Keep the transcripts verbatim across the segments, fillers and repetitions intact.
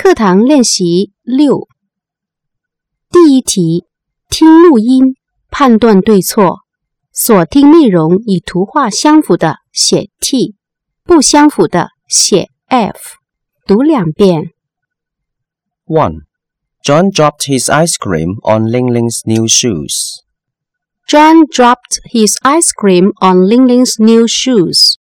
课堂练习六。第一题，听录音，判断对错。所听内容与图画相符的写 T， 不相符的写 F。读两遍。 one. John dropped his ice cream on Ling Ling's new shoes. John dropped his ice cream on Ling Ling's new shoes.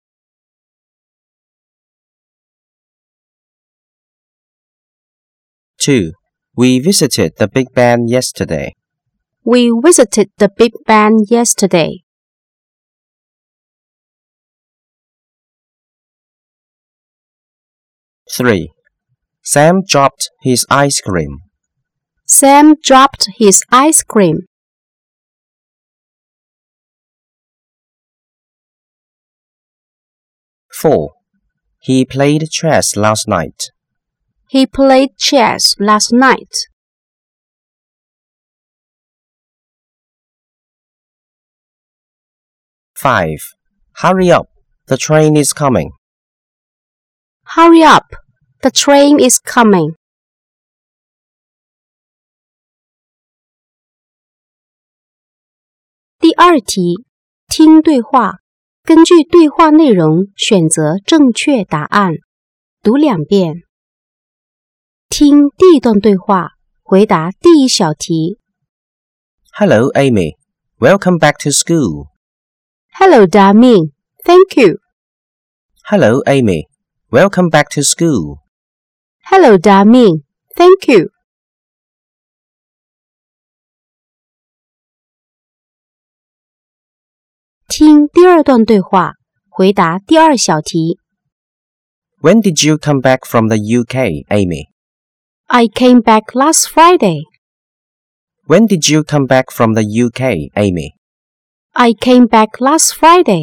two. We visited the Big Ben yesterday. We visited the Big Ben yesterday. three. Sam dropped his ice cream. Sam dropped his ice cream. four. He played chess last night. He played chess last night. five. Hurry up, the train is coming. Hurry up, the train is coming. 第二题，听对话，根据对话内容选择正确答案。读两遍。听第一段对话，回答第一小题。 Hello, Amy. Welcome back to school. Hello, Damien. Thank you. Hello, Amy. Welcome back to school. Hello, Damien. Thank you. 听第二段对话，回答第二小题。 When did you come back from the U K, Amy? I came back last Friday. When did you come back from the U K, Amy? I came back last Friday.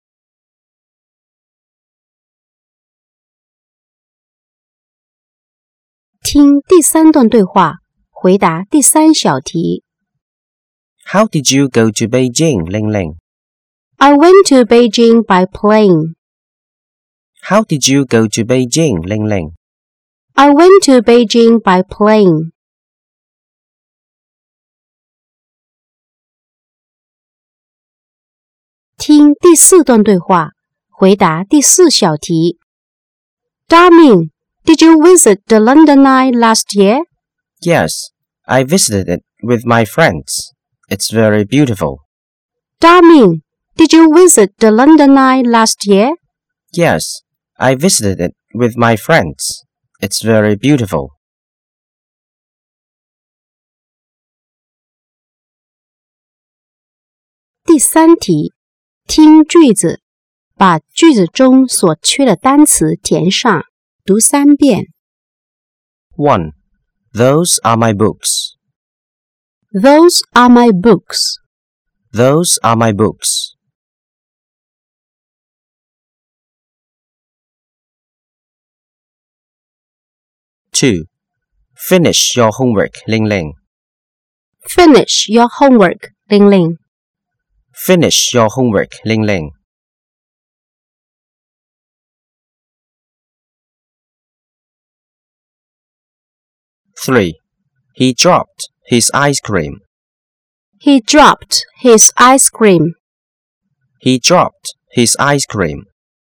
听第三段对话，回答第三小题。 How did you go to Beijing, Ling Ling? I went to Beijing by plane. How did you go to Beijing, Ling Ling? I went to Beijing by plane. 听第四段对话，回答第四小题。Damien, did you visit the London Eye last year? Yes, I visited it with my friends. It's very beautiful. Damien, did you visit the London Eye last year? Yes, I visited it with my friends. It's very beautiful. 第三题，听句子，把句子中所缺的单词填上，读三遍。one. Those are my books. Those are my books. Those are my books. two. Finish your homework, Ling Ling. Finish your homework, Ling Ling. Finish your homework, Ling Ling. three. He dropped his ice cream. He dropped his ice cream. He dropped his ice cream.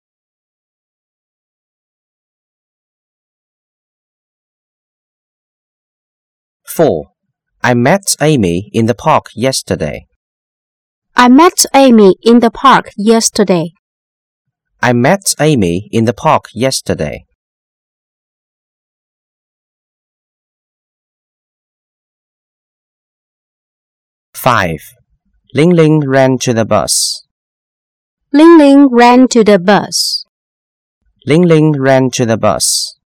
four. I met Amy in the park yesterday. I met Amy in the park yesterday. I met Amy in the park yesterday. five. Ling Ling ran to the bus. Ling Ling ran to the bus. Ling Ling ran to the bus.